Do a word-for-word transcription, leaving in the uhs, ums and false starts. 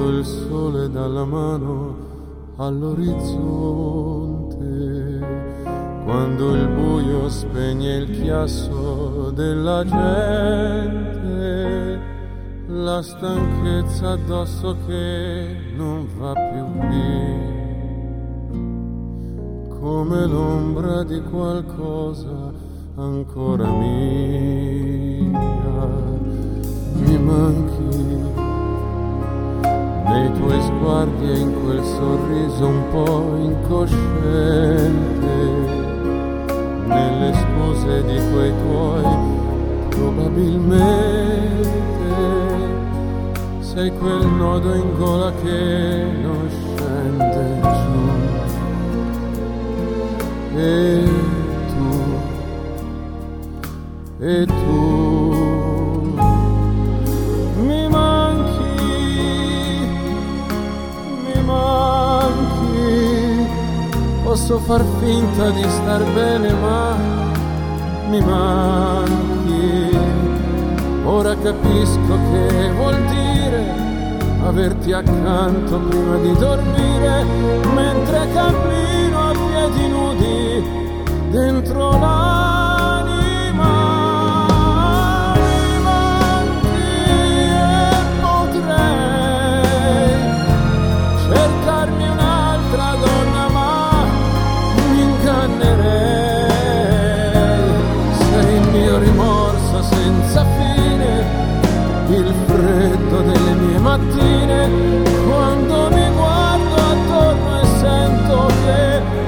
sotto il sole dalla mano all'orizzonte, quando il buio spegne il chiasso della gente, la stanchezza addosso che non va più via, come l'ombra di qualcosa ancora mia. Mi manchi nei tuoi sguardi e in quel sorriso un po' incosciente, nelle scuse di quei tuoi probabilmente sei quel nodo in gola che non scende giù. E tu, e tu mi manchi, mi manchi. Posso far finta di star bene ma mi manchi. Ora capisco che vuol dire averti accanto prima di dormire, mentre cammino a piedi nudi dentro l'anima. Mi manchi e potrei cercarmi un'altra donna, ma mi ingannerei. Sei il mio rimorso senza fine, il freddo delle mie mattine, quando mi guardo attorno e sento che